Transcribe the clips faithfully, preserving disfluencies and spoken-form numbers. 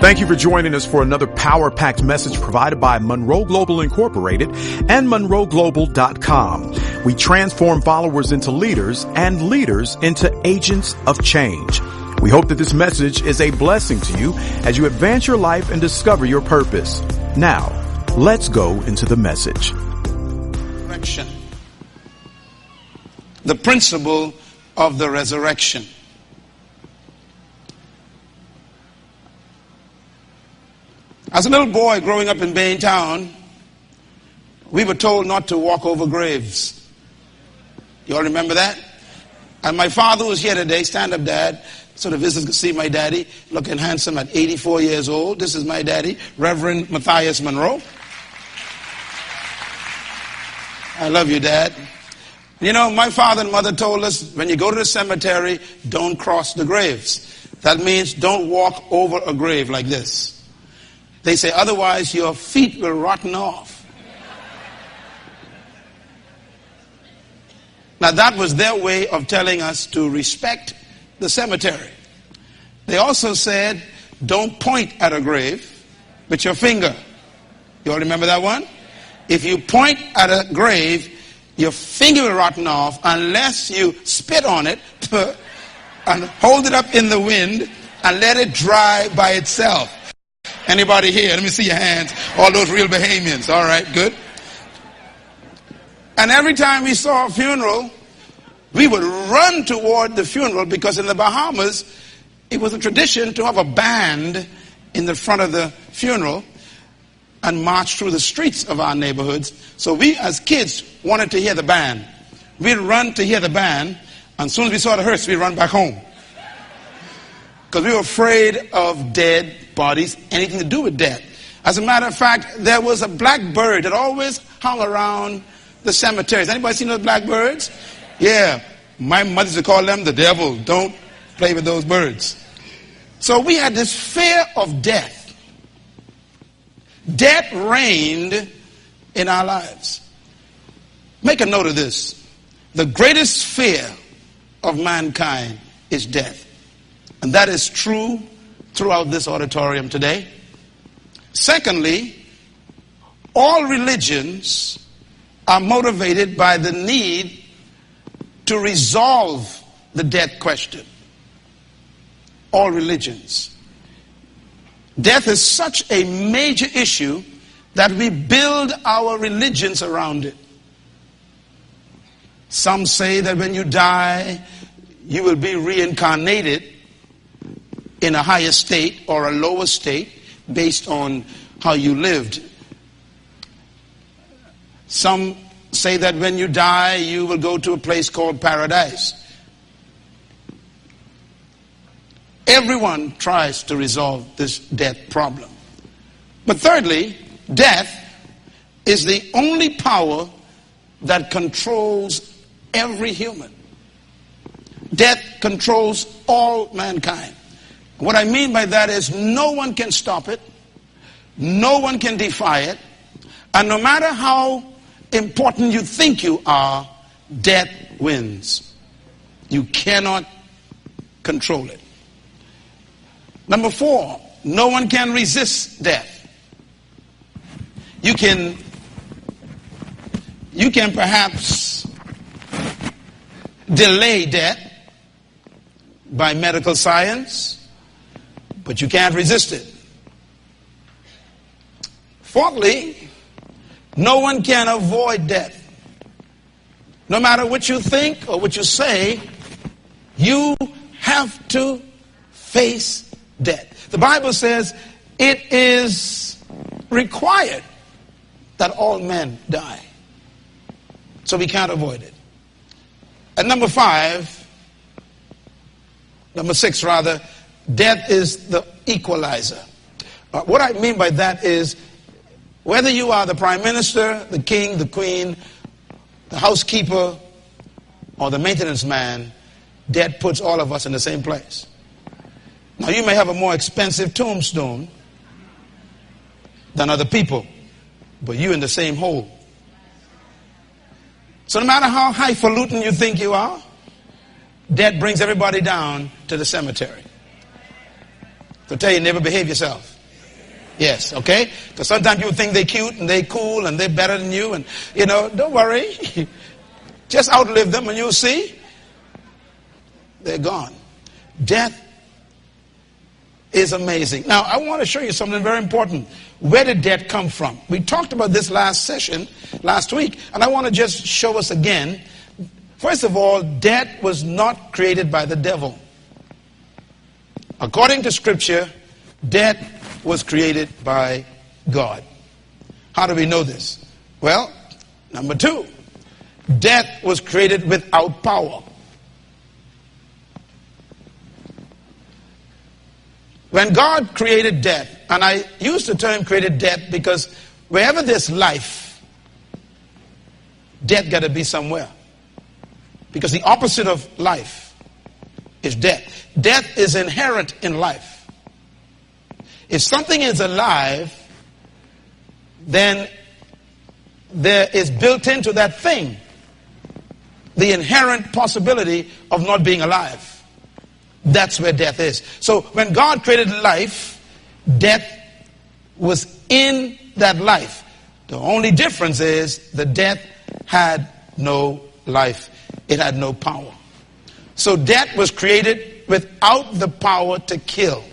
Thank you for joining us for another power-packed message provided by Monroe Global Incorporated and Monroe Global dot com. We transform followers into leaders and leaders into agents of change. We hope that this message is a blessing to you as you advance your life and discover your purpose. Now, let's go into the message. Resurrection. The principle of the resurrection. As a little boy growing up in Baintown, we were told not to walk over graves. You all remember that? And my father was here today, stand up dad, so the visitors could see my daddy, looking handsome at eighty-four years old. This is my daddy, Reverend Matthias Monroe. I love you, Dad. You know, my father and mother told us, when you go to the cemetery, don't cross the graves. That means don't walk over a grave like this. They say, otherwise your feet will rotten off. Now that was their way of telling us to respect the cemetery. They also said, don't point at a grave with your finger. You all remember that one? If you point at a grave, your finger will rotten off unless you spit on it and hold it up in the wind and let it dry by itself. Anybody here? Let me see your hands. All those real Bahamians. All right, good. And every time we saw a funeral, we would run toward the funeral because in the Bahamas, it was a tradition to have a band in the front of the funeral and march through the streets of our neighborhoods. So we as kids wanted to hear the band. We'd run to hear the band, and as soon as we saw the hearse, we'd run back home. Because we were afraid of dead bodies, anything to do with death. As a matter of fact, there was a black bird that always hung around the cemeteries. Anybody seen those black birds? Yeah. My mother used to call them the devil. Don't play with those birds. So we had this fear of death. Death reigned in our lives. Make a note of this. The greatest fear of mankind is death. And that is true throughout this auditorium today. Secondly, all religions are motivated by the need to resolve the death question. All religions. Death is such a major issue that we build our religions around it. Some say that when you die, you will be reincarnated in a higher state or a lower state based on how you lived. Some say that when you die, you will go to a place called paradise. Everyone tries to resolve this death problem. But thirdly, death is the only power that controls every human. Death controls all mankind. What I mean by that is no one can stop it, no one can defy it, and no matter how important you think you are, death wins. You cannot control it. Number four, no one can resist death. You can, you can perhaps delay death by medical science, but you can't resist it. Fourthly, no one can avoid death. No matter what you think or what you say, you have to face death. The Bible says it is required that all men die. So we can't avoid it. And number five, number six rather, death is the equalizer. Uh, what I mean by that is whether you are the prime minister, the king, the queen, the housekeeper, or the maintenance man, death puts all of us in the same place. Now you may have a more expensive tombstone than other people, but you're in the same hole. So no matter how highfalutin you think you are, death brings everybody down to the cemetery. So tell your neighbor, behave yourself. Yes, okay? Because sometimes people think they're cute and they're cool and they're better than you. And, you know, don't worry. Just outlive them and you'll see they're gone. Death is amazing. Now, I want to show you something very important. Where did death come from? We talked about this last session, last week, and I want to just show us again. First of all, death was not created by the devil. According to Scripture, death was created by God. How do we know this? Well, number two, death was created without power. When God created death, and I use the term created death because wherever there's life, death got to be somewhere. Because the opposite of life is death. Death is inherent in life. If something is alive, then there is built into that thing the inherent possibility of not being alive. That's where death is. So when God created life, death was in that life. The only difference is the death had no life. It had no power. So death was created without the power to kill.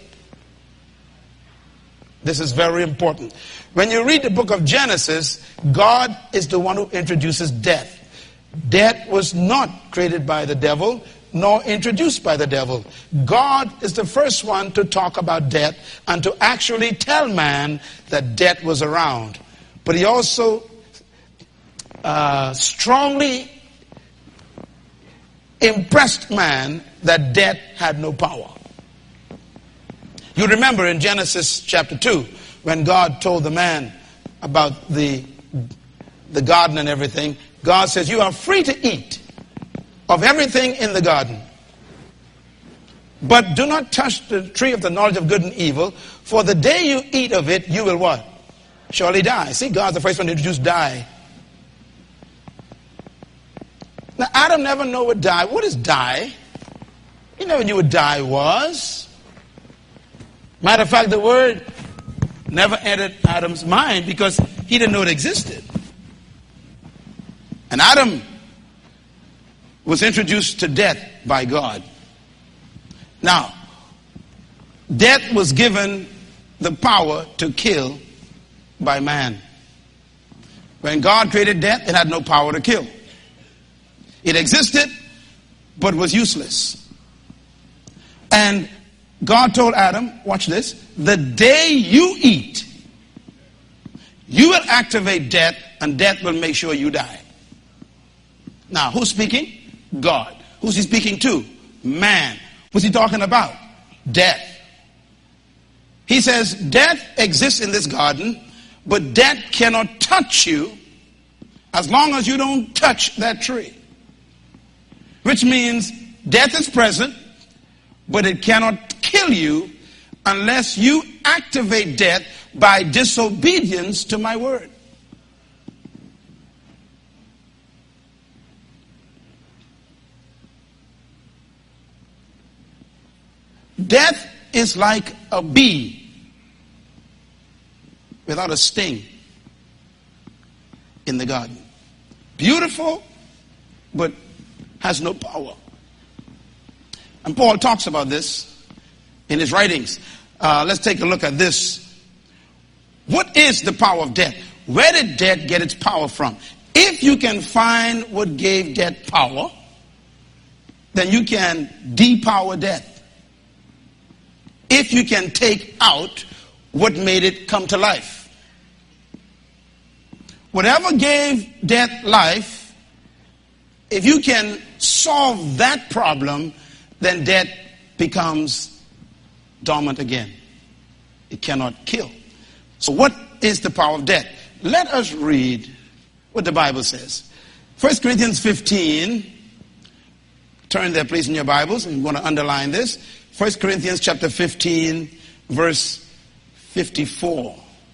This is very important. When you read the book of Genesis, God is the one who introduces death. Death was not created by the devil, nor introduced by the devil. God is the first one to talk about death and to actually tell man that death was around. But he also uh, strongly impressed man that death had no power. You remember in Genesis chapter two, when God told the man about the, the garden and everything, God says, you are free to eat of everything in the garden, but do not touch the tree of the knowledge of good and evil, for the day you eat of it, you will what? Surely die. See, God's the first one to introduce die. Now, Adam never knew what die. What is die? He never knew what die was. Matter of fact, the word never entered Adam's mind because he didn't know it existed. And Adam was introduced to death by God. Now, death was given the power to kill by man. When God created death, it had no power to kill. It existed, but was useless. And God told Adam, watch this, the day you eat, you will activate death, and death will make sure you die. Now, who's speaking? God. Who's he speaking to? Man. What's he talking about? Death. He says, death exists in this garden, but death cannot touch you as long as you don't touch that tree. Which means death is present, but it cannot kill you unless you activate death by disobedience to my word. Death is like a bee without a sting in the garden. Beautiful, but has no power. And Paul talks about this in his writings. Uh, let's take a look at this. What is the power of death? Where did death get its power from? If you can find what gave death power, then you can depower death. If you can take out what made it come to life. Whatever gave death life, if you can solve that problem, then death becomes dormant again. It cannot kill. So what is the power of death? Let us read what the Bible says. First Corinthians fifteen. Turn there, please, in your Bibles. And you want to underline this. First Corinthians chapter fifteen, verse fifty-four.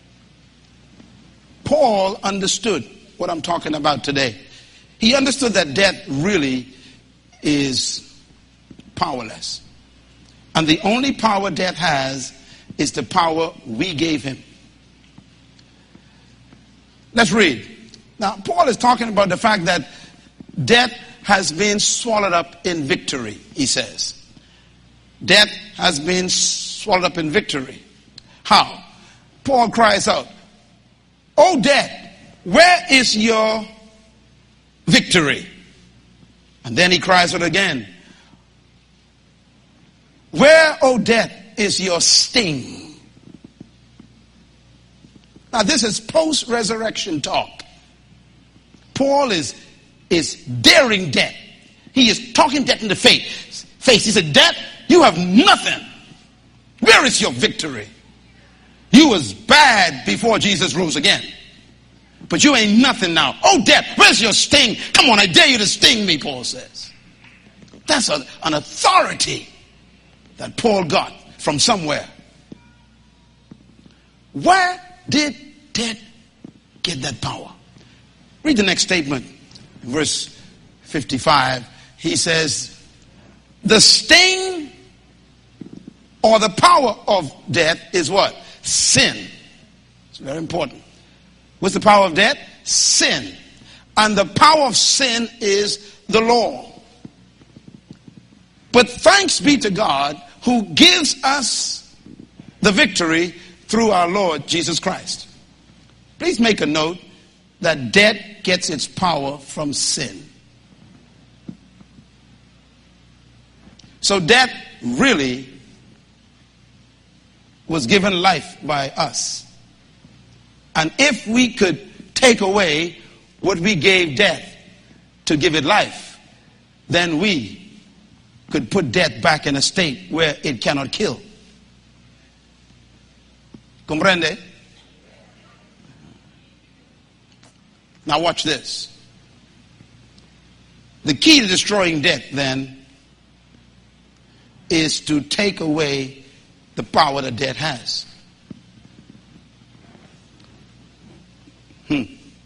Paul understood what I'm talking about today. He understood that death really is powerless. And the only power death has is the power we gave him. Let's read. Now, Paul is talking about the fact that death has been swallowed up in victory, he says. Death has been swallowed up in victory. How? Paul cries out, "O death, where is your victory?" And then he cries out again, "Where, O death, is your sting?" Now this is post-resurrection talk. Paul is, is daring death. He is talking death in the face. Face. He said, "Death, you have nothing. Where is your victory? You was bad before Jesus rose again. But you ain't nothing now. Oh, death, where's your sting? Come on, I dare you to sting me," Paul says. That's a, an authority that Paul got from somewhere. Where did death get that power? Read the next statement. Verse fifty-five. He says, "The sting or the power of death is what? Sin." It's very important. What's the power of death? Sin. And the power of sin is the law. But thanks be to God who gives us the victory through our Lord Jesus Christ. Please make a note that death gets its power from sin. So death really was given life by us. And if we could take away what we gave death to give it life, then we could put death back in a state where it cannot kill. Comprende? Now watch this. The key to destroying death then is to take away the power that death has. Hmm.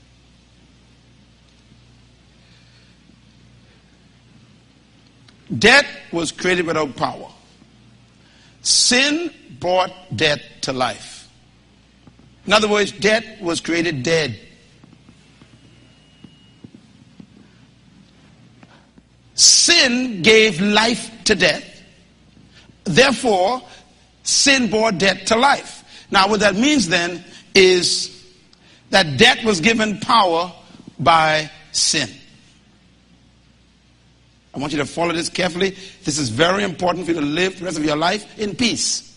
Death was created without power. Sin brought death to life. In other words, death was created dead. Sin gave life to death. Therefore, sin brought death to life. Now, what that means then is that death was given power by sin. I want you to follow this carefully. This is very important for you to live the rest of your life in peace.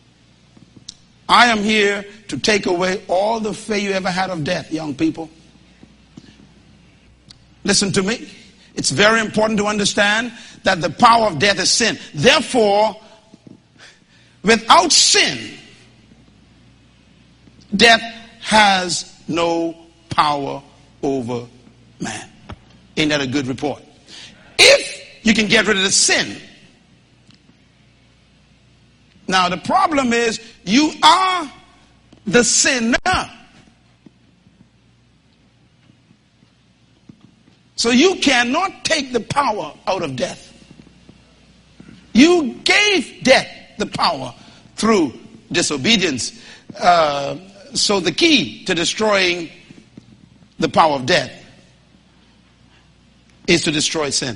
I am here to take away all the fear you ever had of death, young people. Listen to me. It's very important to understand that the power of death is sin. Therefore, without sin, death has no power over man. Ain't that a good report? If you can get rid of the sin. Now the problem is you are the sinner. So you cannot take the power out of death. You gave death the power through disobedience. Uh, so the key to destroying the power of death is to destroy sin.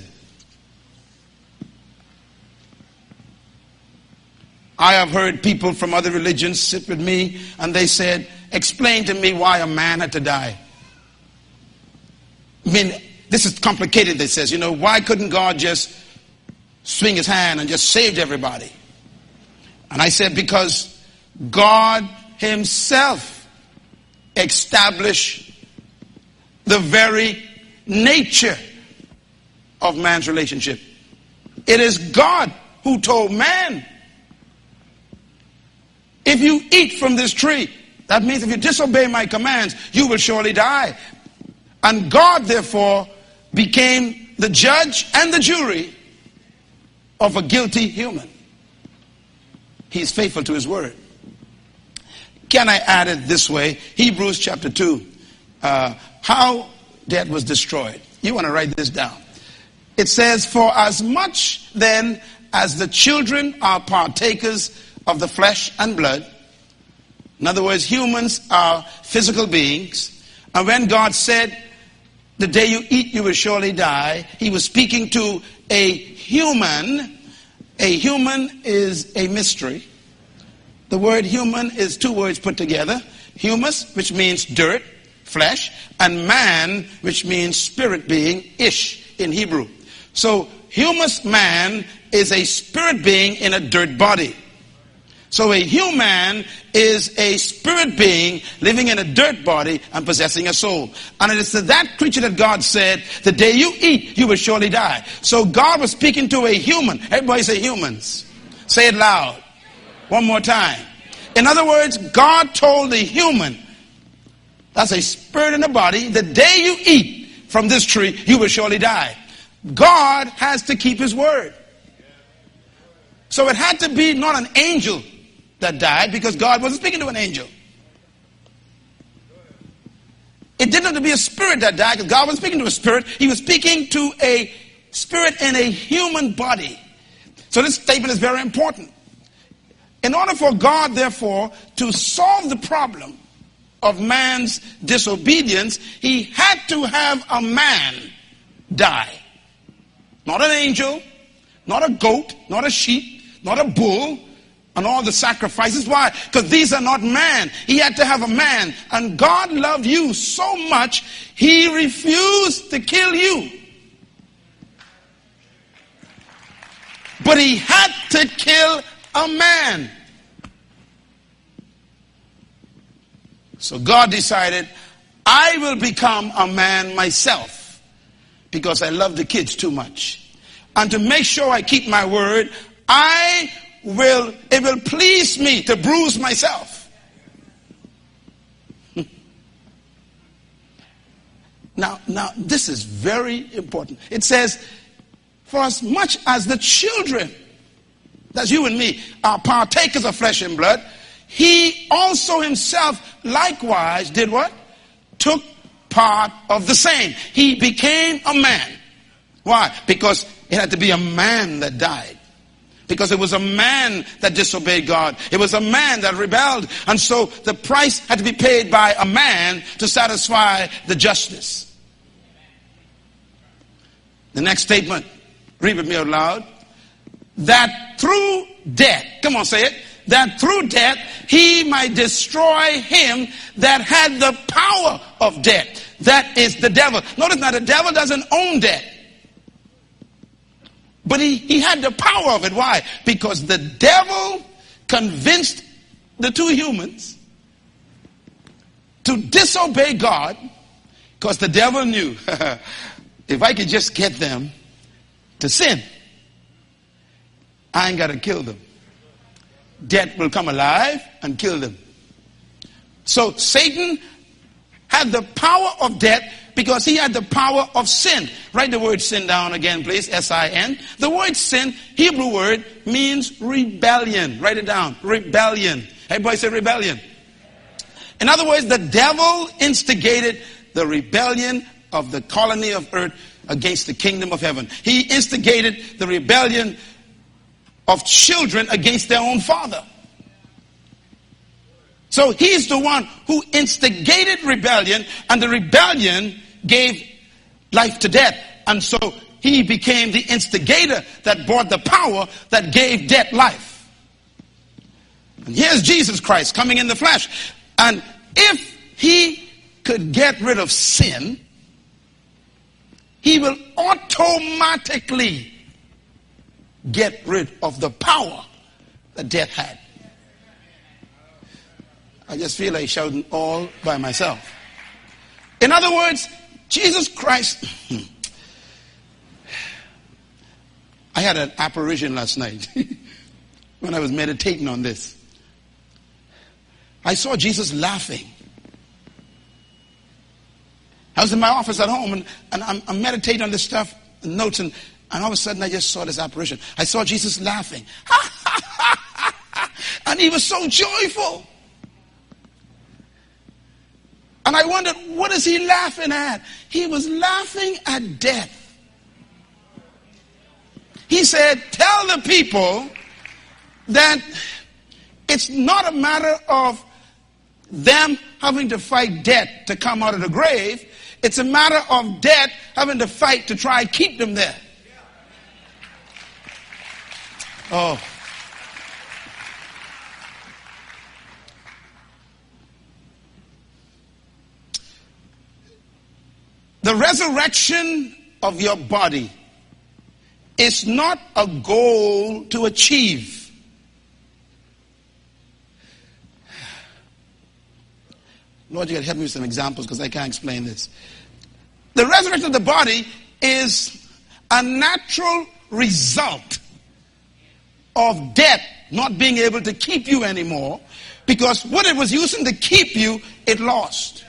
I have heard people from other religions sit with me and they said, explain to me why a man had to die. I mean, this is complicated, they says. You know, why couldn't God just swing his hand and just saved everybody? And I said, because God himself established the very nature of man's relationship. It is God who told man, if you eat from this tree, that means if you disobey my commands, you will surely die. And God, therefore, became the judge and the jury of a guilty human. He is faithful to his word. Can I add it this way? Hebrews chapter two. Uh, how death was destroyed. You want to write this down. It says, for as much then as the children are partakers of the flesh and blood. In other words, humans are physical beings. And when God said, the day you eat, you will surely die, he was speaking to a human. A human is a mystery. The word human is two words put together. Humus, which means dirt, flesh, and man, which means spirit being, ish in Hebrew. So humus man is a spirit being in a dirt body. So a human is a spirit being living in a dirt body and possessing a soul. And it is to that creature that God said, the day you eat, you will surely die. So God was speaking to a human. Everybody say humans. Say it loud. One more time. In other words, God told the human, that's a spirit in the body, the day you eat from this tree, you will surely die. God has to keep his word. So it had to be not an angel that died, because God wasn't speaking to an angel. It didn't have to be a spirit that died, because God wasn't speaking to a spirit. He was speaking to a spirit in a human body. So this statement is very important. In order for God, therefore, to solve the problem of man's disobedience, he had to have a man die. Not an angel, not a goat, not a sheep, not a bull, and all the sacrifices. Why? Because these are not man. He had to have a man. And God loved you so much, he refused to kill you. But he had to kill a man. So God decided, I will become a man myself, because I love the kids too much. And to make sure I keep my word, I will, it will please me to bruise myself. Now, now, this is very important. It says, for as much as the children, that's you and me, are partakers of flesh and blood, he also himself likewise did what? Took part of the same. He became a man. Why? Because it had to be a man that died. Because it was a man that disobeyed God. It was a man that rebelled. And so the price had to be paid by a man to satisfy the justice. The next statement, read with me out loud. That through death, come on, say it. That through death he might destroy him that had the power of death. That is the devil. Notice now, the devil doesn't own death. But he, he had the power of it. Why? Because the devil convinced the two humans to disobey God, because the devil knew, if I could just get them to sin, I ain't got to kill them. Death will come alive and kill them. So Satan had the power of death because he had the power of sin. Write the word sin down again, please. S I N. The word sin, Hebrew word, means rebellion. Write it down. Rebellion. Everybody say rebellion. In other words, the devil instigated the rebellion of the colony of earth against the kingdom of heaven. He instigated the rebellion of children against their own father. So he's the one who instigated rebellion, and the rebellion gave life to death. And so he became the instigator that brought the power that gave death life. And here's Jesus Christ coming in the flesh. And if he could get rid of sin, he will automatically get rid of the power that death had. I just feel like shouting all by myself. In other words, Jesus Christ. I had an apparition last night when I was meditating on this. I saw Jesus laughing. I was in my office at home, and, and I'm, I'm meditating on this stuff, notes, and, and all of a sudden I just saw this apparition. I saw Jesus laughing. And he was so joyful. And I wondered, what is he laughing at? He was laughing at death. He said, tell the people that it's not a matter of them having to fight death to come out of the grave. It's a matter of death having to fight to try and keep them there. Oh. The resurrection of your body is not a goal to achieve. Lord, you got to help me with some examples because I can't explain this. The resurrection of the body is a natural result of death not being able to keep you anymore, because what it was using to keep you, it lost.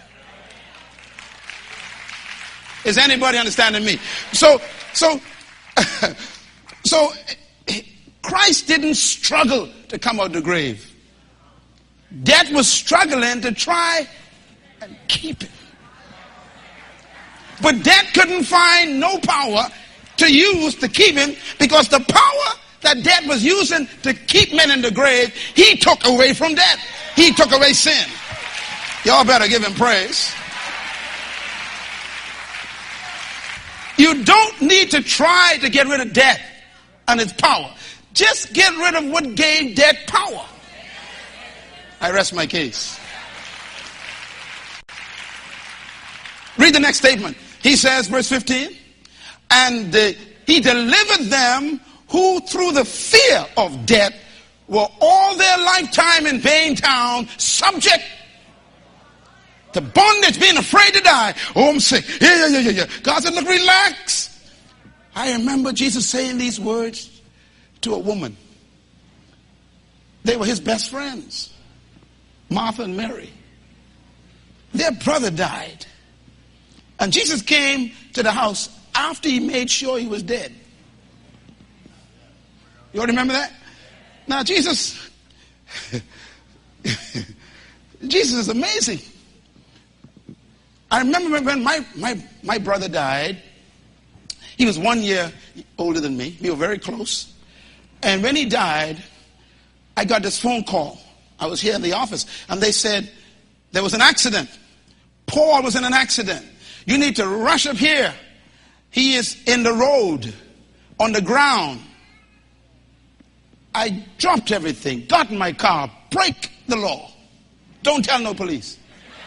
Is anybody understanding me? So, so, so Christ didn't struggle to come out of the grave. Death was struggling to try and keep him. But death couldn't find no power to use to keep him, because the power that death was using to keep men in the grave, he took away from death. He took away sin. Y'all better give him praise. You don't need to try to get rid of death and its power. Just get rid of what gave death power. I rest my case. Read the next statement. He says, verse fifteen, and uh, he delivered them who through the fear of death were all their lifetime in vain town subject to bondage, being afraid to die. Oh, I'm sick. Yeah, yeah, yeah, yeah, yeah. God said, look, relax. I remember Jesus saying these words to a woman. They were his best friends, Martha and Mary. Their brother died. And Jesus came to the house after he made sure he was dead. You all remember that? Now, Jesus, Jesus is amazing. I remember when my, my, my brother died. He was one year older than me. We were very close. And when he died, I got this phone call. I was here in the office, and they said there was an accident. Paul was in an accident. You need to rush up here. He is in the road, on the ground. I dropped everything, got in my car, break the law. Don't tell no police.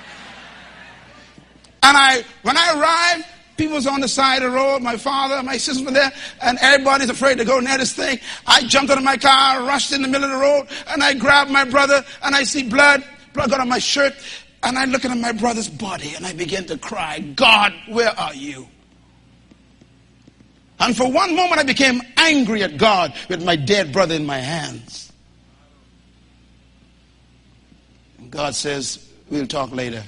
And I, when I arrived, people was on the side of the road. My father, my sister were there, and everybody's afraid to go near this thing. I jumped out of my car, rushed in the middle of the road, and I grabbed my brother, and I see blood. Blood got on my shirt, and I look at my brother's body, and I began to cry, God, where are you? And for one moment, I became angry at God with my dead brother in my hands. And God says, we'll talk later.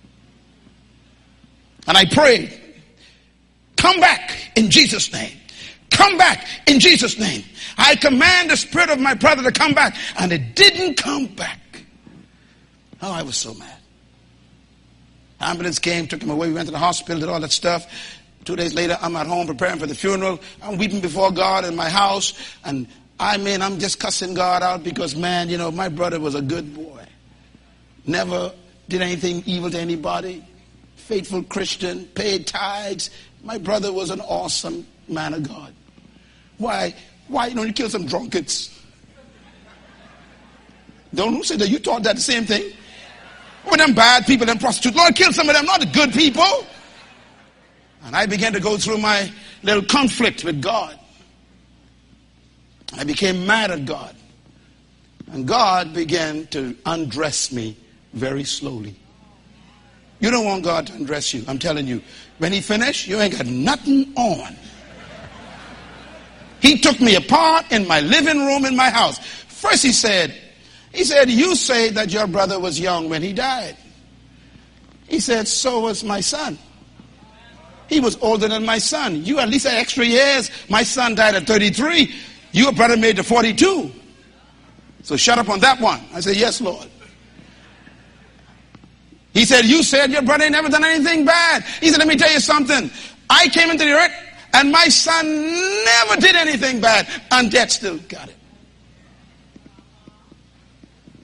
And I prayed, come back in Jesus' name. Come back in Jesus' name. I command the spirit of my brother to come back. And it didn't come back. Oh, I was so mad. Ambulance came, took him away. We went to the hospital, did all that stuff. Two days later, I'm at home preparing for the funeral. I'm weeping before God in my house. And I mean, I'm just cussing God out because, man, you know, my brother was a good boy. Never did anything evil to anybody. Faithful Christian, paid tithes. My brother was an awesome man of God. Why? Why you know you kill some drunkards? Don't say that you taught that the same thing. With them bad people, them prostitutes. Lord, kill some of them, not the good people. And I began to go through my little conflict with God. I became mad at God. And God began to undress me very slowly. You don't want God to undress you, I'm telling you. When he finished, you ain't got nothing on. He took me apart in my living room in my house. First he said, he said, you say that your brother was young when he died. He said, so was my son. He was older than my son. You at least had extra years. My son died at thirty-three. Your brother made it forty-two. So shut up on that one. I said, yes, Lord. He said, you said your brother ain't never done anything bad. He said, let me tell you something. I came into the earth and my son never did anything bad. And death still got it.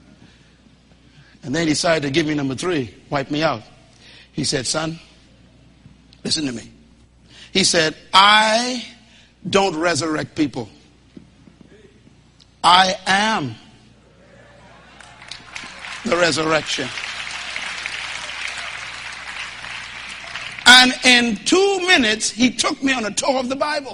And then he decided to give me number three, wipe me out. He said, son, listen to me. He said, I don't resurrect people. I am the resurrection. And in two minutes, he took me on a tour of the Bible.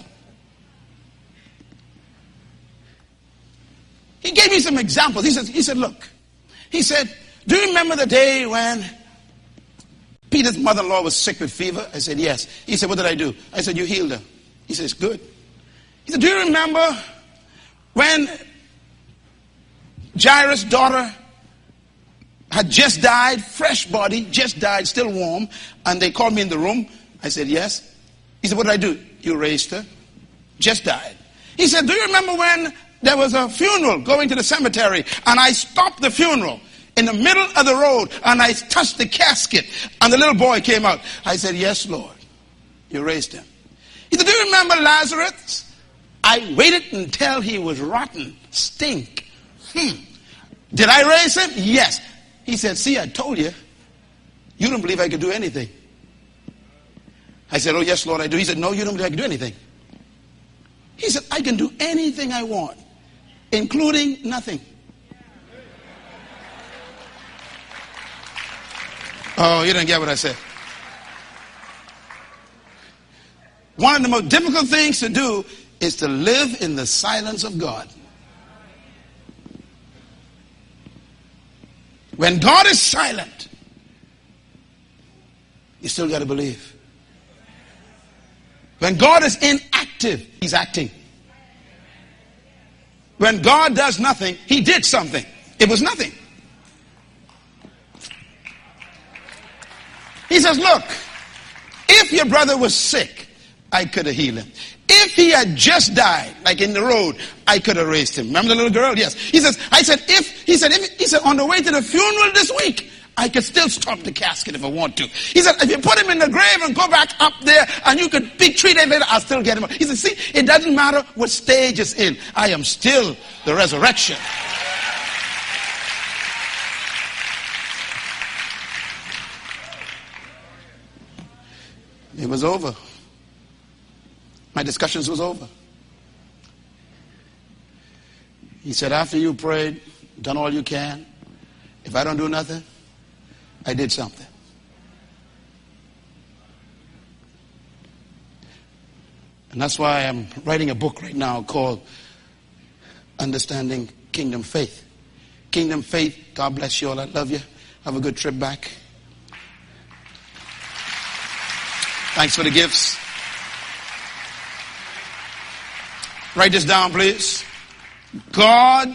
He gave me some examples. He said, he said, look, he said, do you remember the day when Peter's mother-in-law was sick with fever? I said, yes. He said, what did I do? I said, you healed her. He says, good. He said, do you remember when Jairus' daughter had just died, fresh body, just died, still warm, and they called me in the room? I said, yes. He said, what did I do? You raised her. Just died. He said, do you remember when there was a funeral going to the cemetery, and I stopped the funeral in the middle of the road, and I touched the casket, and the little boy came out? I said, yes, Lord. You raised him. He said, do you remember Lazarus? I waited until he was rotten, stink. Hmm. Did I raise him? Yes. He said, see, I told you. You don't believe I could do anything. I said, oh, yes, Lord, I do. He said, no, you don't believe I can do anything. He said, I can do anything I want, including nothing. Oh, you didn't get what I said. One of the most difficult things to do is to live in the silence of God. When God is silent, you still got to believe. When God is inactive, he's acting. When God does nothing, he did something. It was nothing. He says, look, if your brother was sick, I could have healed him. If he had just died, like in the road, I could have raised him. Remember the little girl? Yes. He says, I said, if, he said, if, he said, on the way to the funeral this week, I could still stop the casket if I want to. He said, if you put him in the grave and go back up there and you could be three days later, I'll still get him. He said, see, it doesn't matter what stage it's in. I am still the resurrection. It was over. My discussions was over. He said, after you prayed, done all you can, if I don't do nothing, I did something. And that's why I'm writing a book right now called Understanding Kingdom Faith. Kingdom Faith, God bless you all. I love you. Have a good trip back. Thanks for the gifts. Write this down, please. God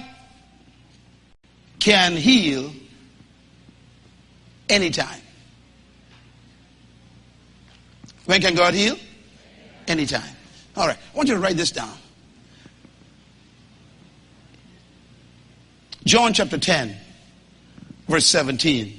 can heal anytime. When can God heal? Anytime. All right. I want you to write this down. John chapter ten, verse seventeen.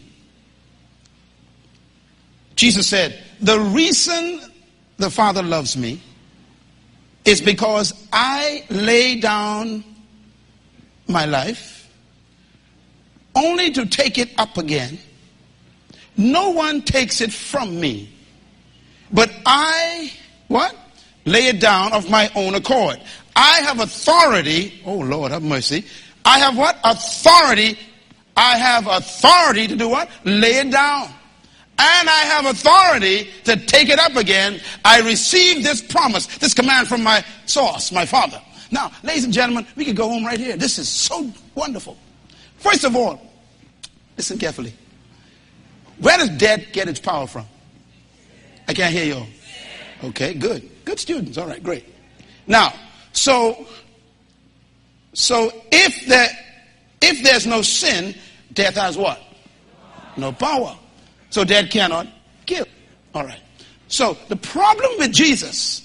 Jesus said, the reason the Father loves me is because I lay down my life only to take it up again. No one takes it from me, but I, what? Lay it down of my own accord. I have authority. Oh, Lord, have mercy. I have what? Authority. I have authority to do what? Lay it down. And I have authority to take it up again. I received this promise, this command from my source, my Father. Now, ladies and gentlemen, we can go home right here. This is so wonderful. First of all, listen carefully. Where does death get its power from? I can't hear you all. Okay, good. Good students. All right, great. Now, so, so if there, if there's no sin, death has what? No power. So death cannot kill. All right. So the problem with Jesus,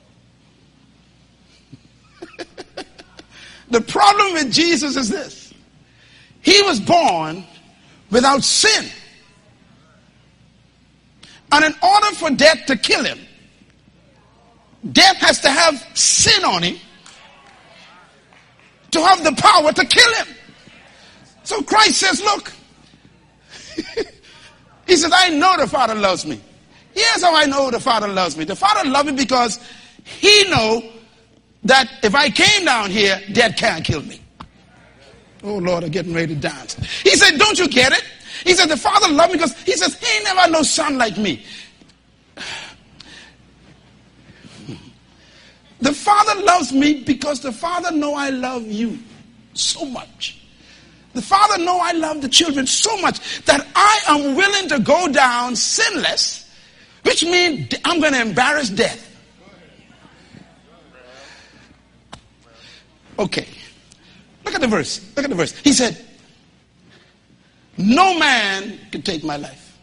the problem with Jesus is this. He was born without sin. And in order for death to kill him, death has to have sin on him to have the power to kill him. So Christ says, look, He says, I know the Father loves me. Here's how I know the Father loves me. The Father loves me because he know that if I came down here, death can't kill me. Oh, Lord, I'm getting ready to dance. He said, don't you get it? He said, the Father loved me because he says, he ain't never had no son like me. The Father loves me because the Father know I love you so much. The Father know I love the children so much that I am willing to go down sinless, which means I'm going to embarrass death. Okay. Look at the verse. Look at the verse. He said, no man can take my life.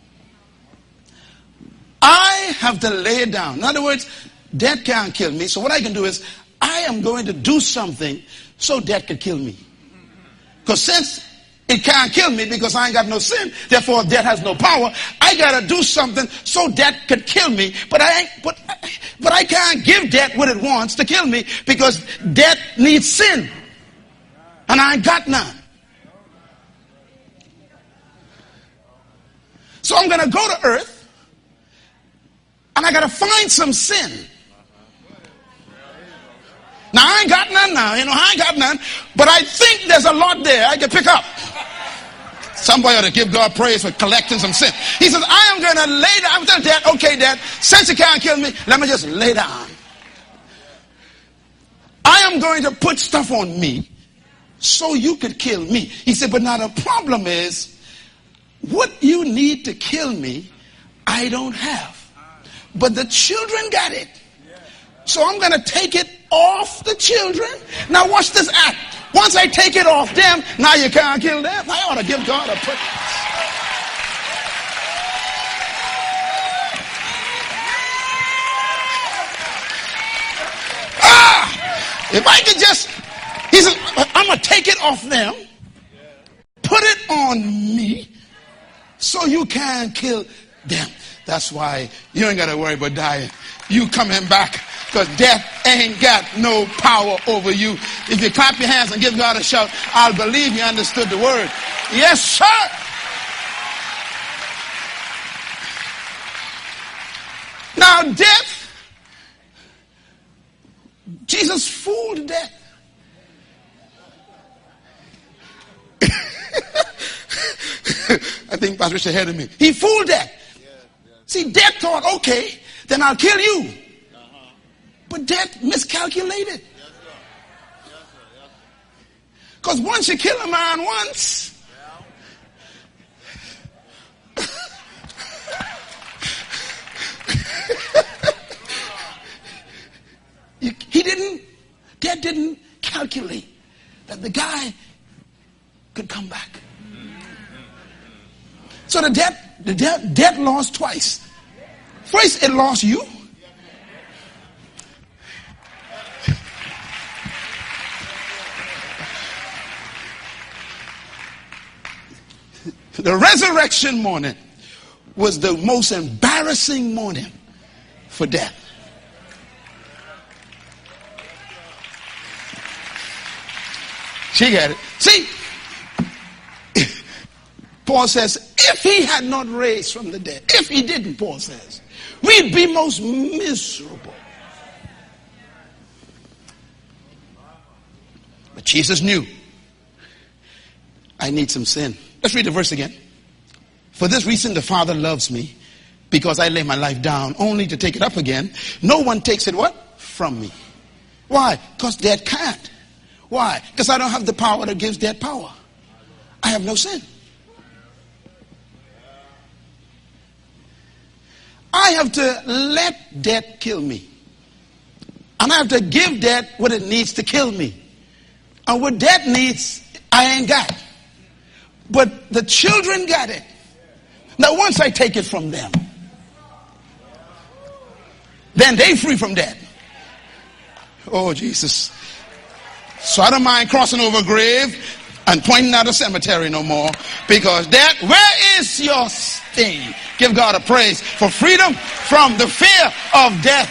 I have to lay it down. In other words, death can't kill me. So what I can do is I am going to do something so death can kill me. Because since it can't kill me because I ain't got no sin, therefore death has no power, I got to do something so death can kill me. But I ain't, but, but I can't give death what it wants to kill me because death needs sin. And I ain't got none. So I'm going to go to earth and I got to find some sin. Now I ain't got none now, you know, I ain't got none, but I think there's a lot there I can pick up. Somebody ought to give God praise for collecting some sin. He says, I am going to lay down. I'm telling Dad, okay, Dad, since you can't kill me, let me just lay down. I am going to put stuff on me so you could kill me. He said, but now the problem is, what you need to kill me, I don't have. But the children got it. So I'm going to take it off the children. Now watch this act. Once I take it off them, now you can't kill them. I ought to give God a praise. Ah! If I could just, he said, I'm going to take it off them, put it on me, so you can't kill them. That's why you ain't got to worry about dying. You coming back. Because death ain't got no power over you. If you clap your hands and give God a shout, I'll believe you understood the word. Yes, sir. Now death, Jesus fooled death. I think Pastor Richard ahead of me. He fooled death. See, death thought, okay, then I'll kill you. But death miscalculated. Because once you kill a man once, you, he didn't, death didn't calculate that the guy could come back. So the death, the death, death lost twice. First, it lost you. The resurrection morning was the most embarrassing morning for death. She got it. See, Paul says, if he had not raised from the dead, if he didn't, Paul says, we'd be most miserable. But Jesus knew, I need some sin. Let's read the verse again. For this reason the Father loves me, because I lay my life down only to take it up again. No one takes it what? From me. Why? Because death can't. Why? Because I don't have the power that gives death power. I have no sin. I have to let death kill me. And I have to give death what it needs to kill me. And what death needs, I ain't got. But the children got it. Now once I take it from them, then they free from death. Oh, Jesus. So I don't mind crossing over a grave and pointing out a cemetery no more. Because death, where is your sting? Give God a praise for freedom from the fear of death.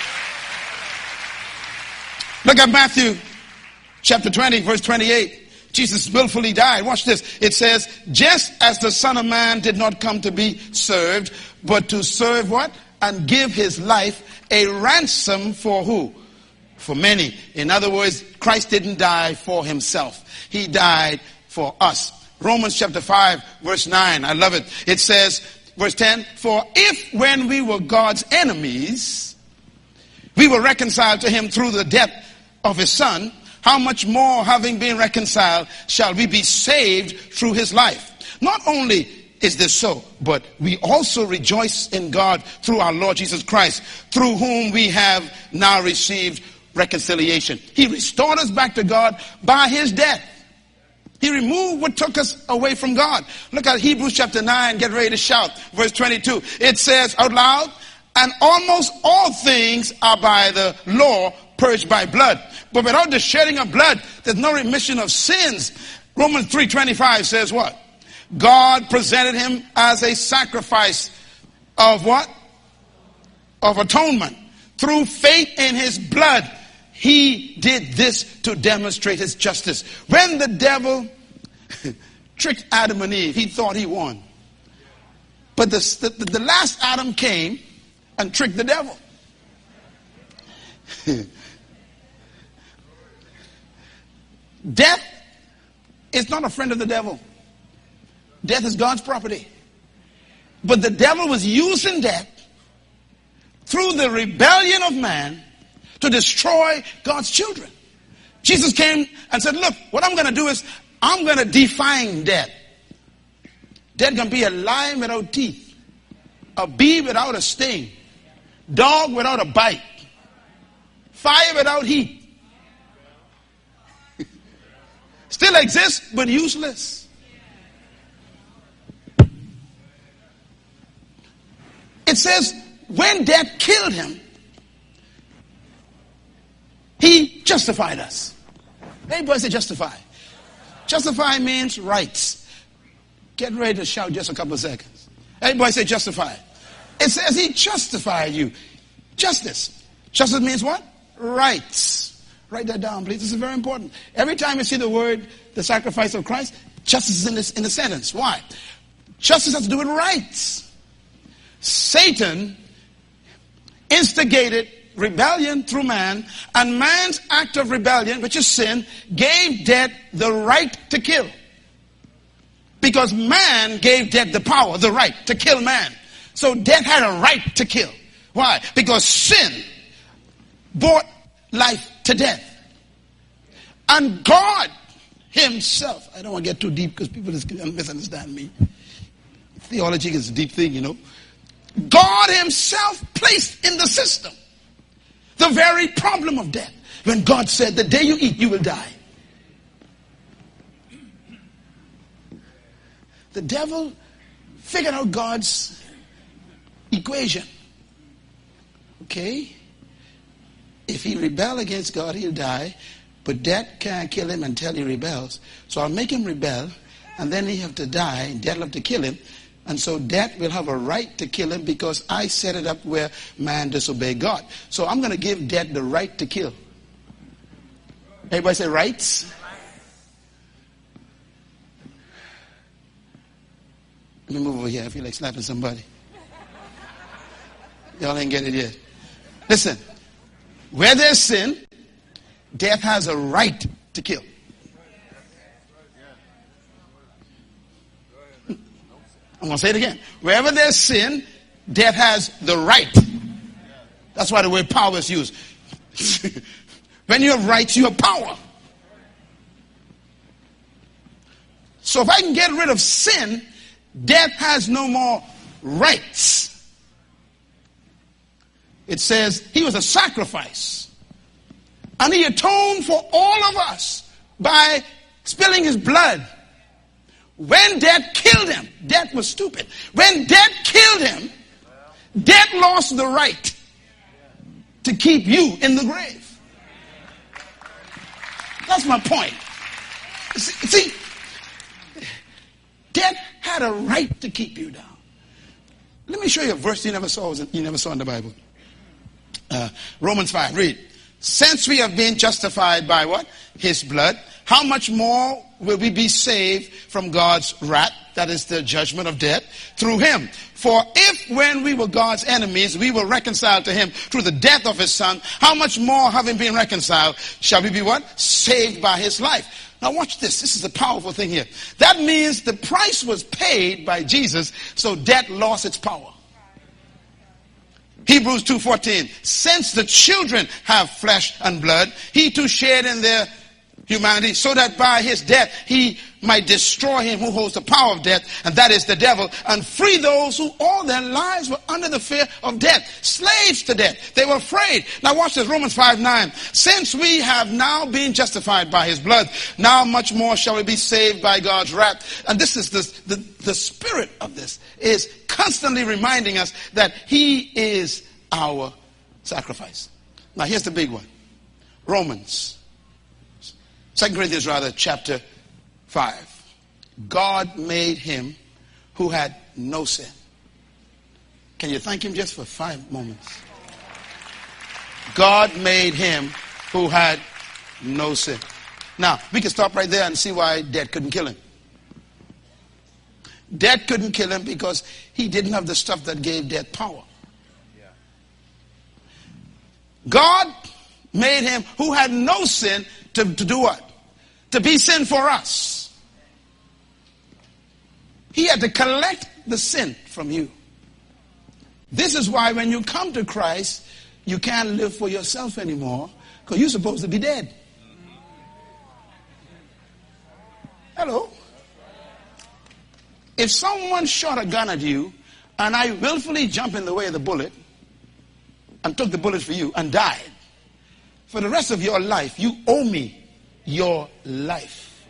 Look at Matthew chapter twenty, verse twenty-eight. Jesus willfully died. Watch this. It says, just as the Son of Man did not come to be served, but to serve what? And give his life a ransom for who? For many. In other words, Christ didn't die for himself. He died for us. Romans chapter five, verse nine. I love it. It says, verse ten, for if when we were God's enemies, we were reconciled to him through the death of his Son, how much more, having been reconciled, shall we be saved through his life? Not only is this so, but we also rejoice in God through our Lord Jesus Christ, through whom we have now received reconciliation. He restored us back to God by his death. He removed what took us away from God. Look at Hebrews chapter nine, get ready to shout. Verse twenty-two, it says out loud, and almost all things are by the law purged by blood. But without the shedding of blood, there's no remission of sins. Romans three twenty-five says what? God presented him as a sacrifice of what? Of atonement. Through faith in his blood, he did this to demonstrate his justice. When the devil tricked Adam and Eve, he thought he won. But the, the, the last Adam came and tricked the devil. Death is not a friend of the devil. Death is God's property. But the devil was using death through the rebellion of man to destroy God's children. Jesus came and said, look, what I'm going to do is I'm going to define death. Death can be a lion without teeth, a bee without a sting, dog without a bite, fire without heat. Still exists, but useless. It says, when death killed him, he justified us. Everybody say justify. Justify means rights. Get ready to shout just a couple of seconds. Everybody say justify. It says he justified you. Justice. Justice means what? Rights. Write that down, please. This is very important. Every time you see the word, the sacrifice of Christ, justice is in this in the sentence. Why? Justice has to do with rights. Satan instigated rebellion through man, and man's act of rebellion, which is sin, gave death the right to kill. Because man gave death the power, the right to kill man. So death had a right to kill. Why? Because sin brought life to death. And God himself, I don't want to get too deep because people misunderstand me. Theology is a deep thing, you know. God himself placed in the system the very problem of death. When God said, the day you eat, you will die. The devil figured out God's equation. Okay? If he rebel against God, he'll die. But death can't kill him until he rebels. So I'll make him rebel, and then he have to die, and death will have to kill him. And so death will have a right to kill him because I set it up where man disobeyed God. So I'm going to give death the right to kill. Everybody say rights. Let me move over here. I feel like slapping somebody. Y'all ain't get it yet. Listen. Where there's sin, death has a right to kill. I'm going to say it again. Wherever there's sin, death has the right. That's why the word power is used. When you have rights, you have power. So if I can get rid of sin, death has no more rights. It says he was a sacrifice. And he atoned for all of us by spilling his blood. When death killed him, death was stupid. When death killed him, death lost the right to keep you in the grave. That's my point. See, death had a right to keep you down. Let me show you a verse you never saw, you never saw in the Bible. Uh, Romans five, read. Since we have been justified by what? His blood, how much more will we be saved from God's wrath, that is the judgment of death, through him. For if when we were God's enemies, we were reconciled to him through the death of his son, how much more, having been reconciled, shall we be what? Saved by his life. Now watch this. This is a powerful thing here. That means the price was paid by Jesus, so death lost its power. Hebrews two fourteen, since the children have flesh and blood, he too shared in their humanity, so that by his death he might destroy him who holds the power of death, and that is the devil, and free those who all their lives were under the fear of death, slaves to death. They were afraid. Now watch this, Romans five nine. Since we have now been justified by his blood, now much more shall we be saved by God's wrath. And this is the, the, the spirit of this, is constantly reminding us that he is our sacrifice. Now here's the big one. Romans Second Corinthians, rather, chapter five. God made him who had no sin. Can you thank him just for five moments? God made him who had no sin. Now, we can stop right there and see why death couldn't kill him. Death couldn't kill him because he didn't have the stuff that gave death power. God made him who had no sin to, to do what? To be sin for us. He had to collect the sin from you. This is why when you come to Christ, you can't live for yourself anymore, because you're supposed to be dead. Hello? If someone shot a gun at you, and I willfully jump in the way of the bullet, and took the bullet for you, and died, for the rest of your life, you owe me your life.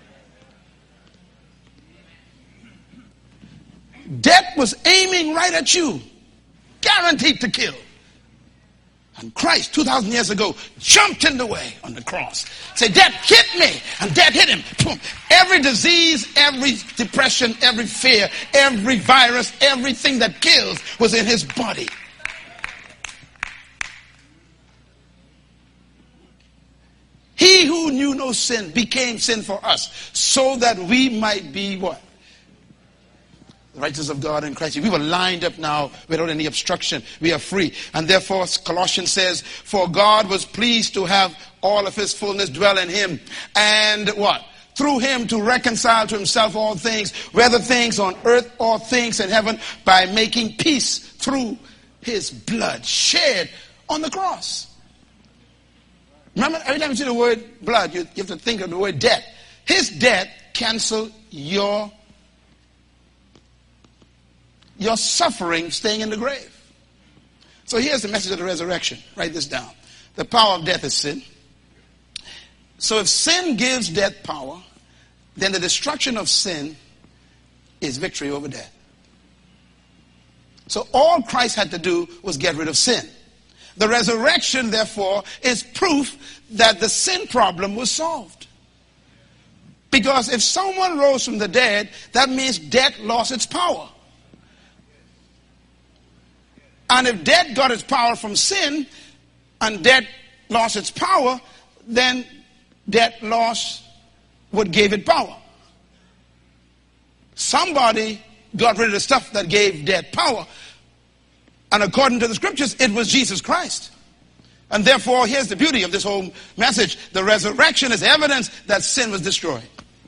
Death was aiming right at you, guaranteed to kill. And Christ, two thousand years ago, jumped in the way on the cross. Said, death hit me, and death hit him. Boom. Every disease, every depression, every fear, every virus, everything that kills was in his body. He who knew no sin became sin for us, so that we might be what? The righteousness of God in Christ. We were lined up now without any obstruction. We are free. And therefore, Colossians says, for God was pleased to have all of his fullness dwell in him. And what? Through him to reconcile to himself all things, whether things on earth or things in heaven, by making peace through his blood shed on the cross. Remember, every time you see the word blood, you, you have to think of the word death. His death canceled your, your suffering staying in the grave. So here's the message of the resurrection. Write this down. The power of death is sin. So if sin gives death power, then the destruction of sin is victory over death. So all Christ had to do was get rid of sin. The resurrection, therefore, is proof that the sin problem was solved. Because if someone rose from the dead, that means death lost its power. And if death got its power from sin, and death lost its power, then death lost what gave it power. Somebody got rid of the stuff that gave death power. And according to the scriptures, it was Jesus Christ. And therefore, here's the beauty of this whole message. The resurrection is evidence that sin was destroyed.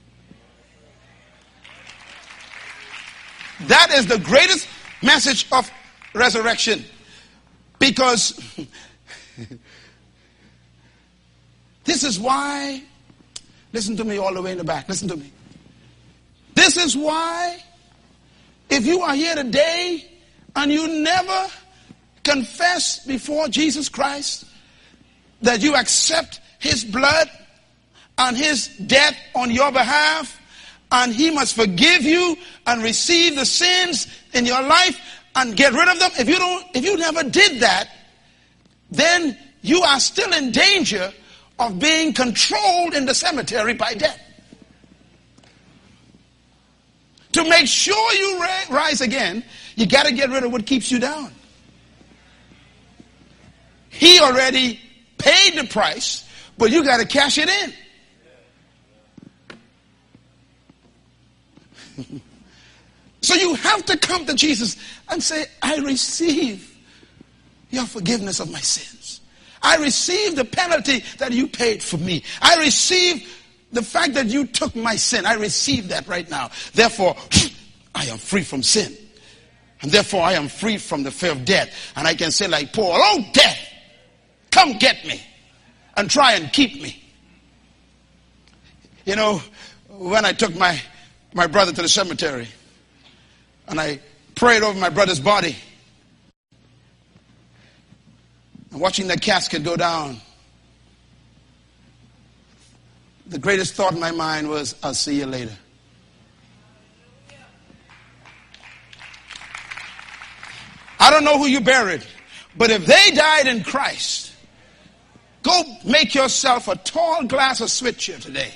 That is the greatest message of resurrection. Because this is why, listen to me all the way in the back, listen to me. This is why, if you are here today, and you never confess before Jesus Christ that you accept his blood and his death on your behalf, and he must forgive you and receive the sins in your life and get rid of them. If you don't, if you never did that, then you are still in danger of being controlled in the cemetery by death. To make sure you rise again, you got to get rid of what keeps you down. He already paid the price, but you got to cash it in. So you have to come to Jesus and say, I receive your forgiveness of my sins. I receive the penalty that you paid for me. I receive the fact that you took my sin. I receive that right now. Therefore, I am free from sin. And therefore, I am free from the fear of death. And I can say like Paul, oh death, come get me and try and keep me. You know, when I took my, my brother to the cemetery and I prayed over my brother's body, and watching that casket go down, the greatest thought in my mind was, I'll see you later. I don't know who you buried, but if they died in Christ, go make yourself a tall glass of switcher today.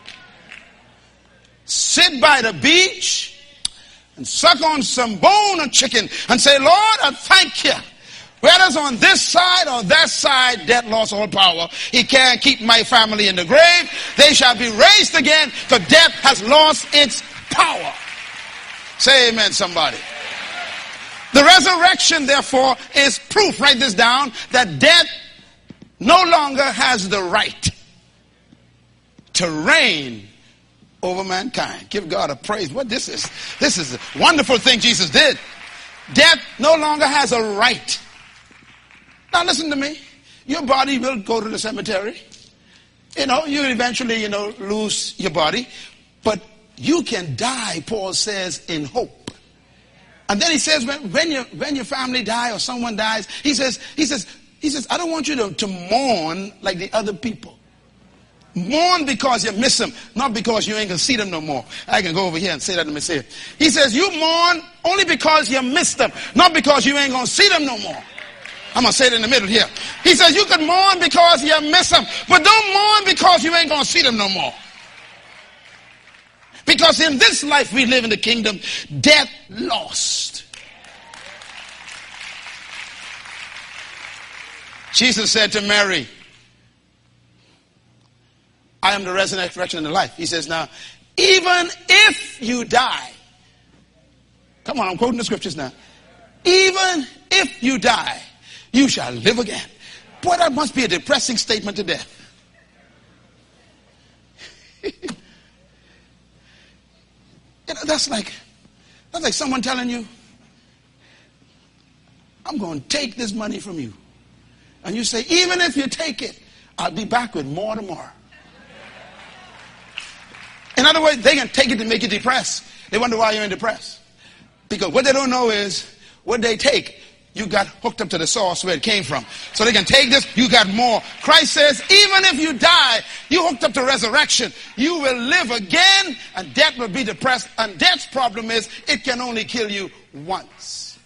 Sit by the beach and suck on some bone of chicken and say, Lord, I thank you. Whether it's on this side or that side, death lost all power. He can't keep my family in the grave. They shall be raised again, for death has lost its power. Say amen, somebody. The resurrection, therefore, is proof, write this down, that death no longer has the right to reign over mankind. Give God a praise. What this is, this is a wonderful thing Jesus did. Death no longer has a right. Now listen to me. Your body will go to the cemetery. You know, you eventually, you know, lose your body. But you can die, Paul says, in hope. And then he says, when, when, your, when your family die or someone dies, he says, he says, he says, I don't want you to, to mourn like the other people. Mourn because you miss them, not because you ain't going to see them no more. I can go over here and say that to myself. He says, you mourn only because you miss them, not because you ain't going to see them no more. I'm going to say it in the middle here. He says, you can mourn because you miss them, but don't mourn because you ain't going to see them no more. Because in this life we live in the kingdom, death lost. Jesus said to Mary, I am the resurrection and the life. He says, now, even if you die, come on, I'm quoting the scriptures now. Even if you die, you shall live again. Boy, that must be a depressing statement to death. You know, that's like, that's like someone telling you, I'm going to take this money from you. And you say, even if you take it, I'll be back with more tomorrow. In other words, they can take it to make you depressed. They wonder why you're in depressed. Because what they don't know is, what they take, you got hooked up to the source where it came from. So they can take this, you got more. Christ says, even if you die, you hooked up to resurrection. You will live again, and death will be depressed. And death's problem is, it can only kill you once.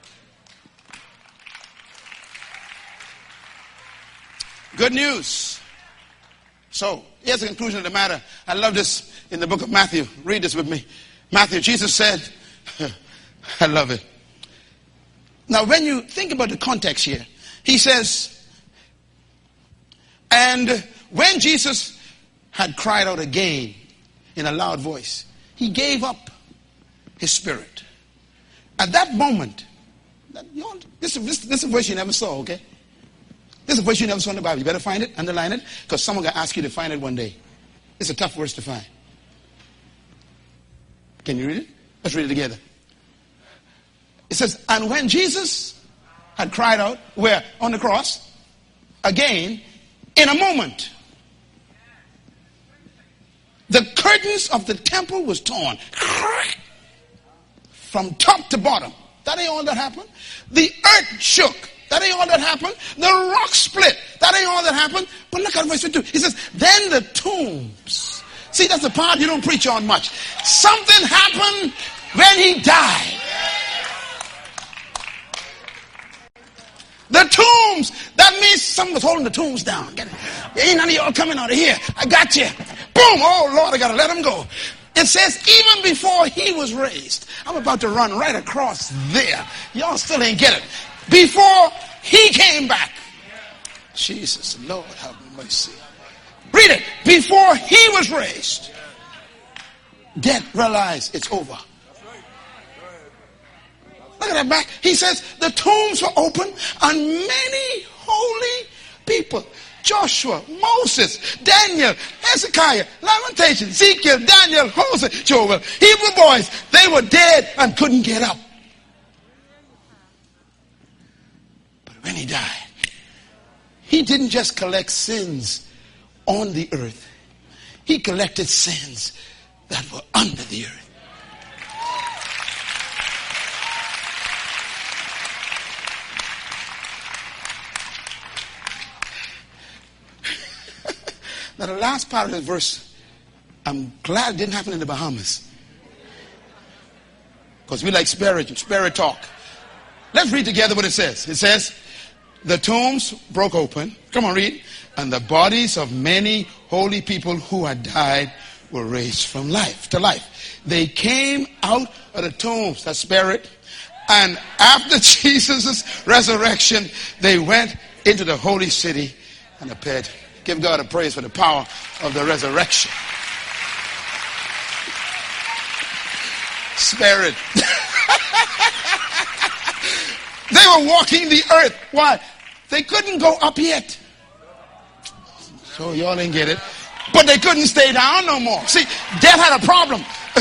Good news. So, here's the conclusion of the matter. I love this in the book of Matthew. Read this with me. Matthew, Jesus said, I love it. Now, when you think about the context here, he says, and when Jesus had cried out again in a loud voice, he gave up his spirit. At that moment, you know, this, this, this is a verse you never saw, okay? This is a verse you never saw in the Bible. You better find it, underline it, because someone going to ask you to find it one day. It's a tough verse to find. Can you read it? Let's read it together. It says, and when Jesus had cried out, where? On the cross, again, in a moment, the curtains of the temple was torn from top to bottom. That ain't all that happened. The earth shook. That ain't all that happened. The rock split. That ain't all that happened. But look at verse two. He says, then the tombs. See, that's the part you don't preach on much. Something happened when he died. The tombs. That means someone was holding the tombs down. Get it? Ain't none of y'all coming out of here. I got you. Boom. Oh, Lord, I got to let him go. It says even before he was raised. I'm about to run right across there. Y'all still ain't get it. Before he came back. Jesus, Lord, have mercy. Read it. Before he was raised. death realized it's over. Look at that back. He says the tombs were open and many holy people. Joshua, Moses, Daniel, Hezekiah, Lamentation, Ezekiel, Daniel, Hosea, Joel, Hebrew boys, they were dead and couldn't get up. But when he died, he didn't just collect sins on the earth. He collected sins that were under the earth. Now the last part of the verse, I'm glad it didn't happen in the Bahamas. Because we like spirit, spirit talk. Let's read together what it says. It says, the tombs broke open. Come on, read. And the bodies of many holy people who had died were raised from life to life. They came out of the tombs, that spirit. And after Jesus' resurrection, they went into the holy city and appeared. Give God a praise for the power of the resurrection. Spirit. They were walking the earth. Why? They couldn't go up yet. So y'all didn't get it. But they couldn't stay down no more. See, death had a problem.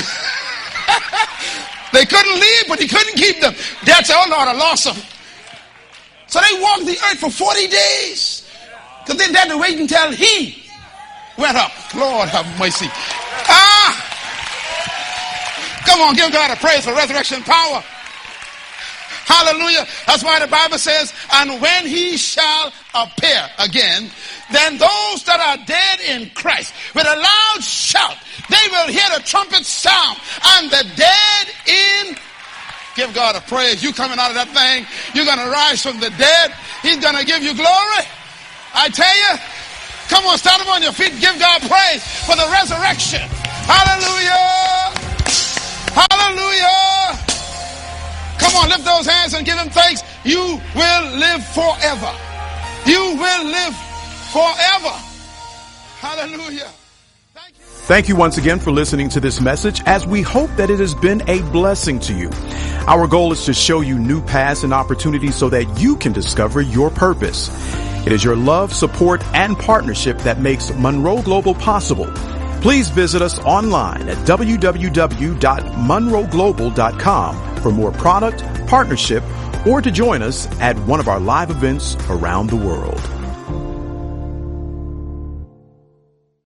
They couldn't leave, but he couldn't keep them. Death said, oh Lord, I lost them. So they walked the earth for forty days. Because they had to wait until he went up. Lord have mercy. Ah! Come on, give God a praise for resurrection power. Hallelujah. That's why the Bible says, and when he shall appear again, then those that are dead in Christ, with a loud shout, they will hear the trumpet sound, and the dead in... Give God a praise. You coming out of that thing, you're going to rise from the dead. He's going to give you glory. I tell you, come on, stand up on your feet. Give God praise for the resurrection. Hallelujah. Hallelujah. Come on, lift those hands and give him thanks. You will live forever. You will live forever. Hallelujah. Thank you. Thank you once again for listening to this message, as we hope that it has been a blessing to you. Our goal is to show you new paths and opportunities so that you can discover your purpose. It is your love, support, and partnership that makes Monroe Global possible. Please visit us online at w w w dot monroe global dot com for more product, partnership, or to join us at one of our live events around the world.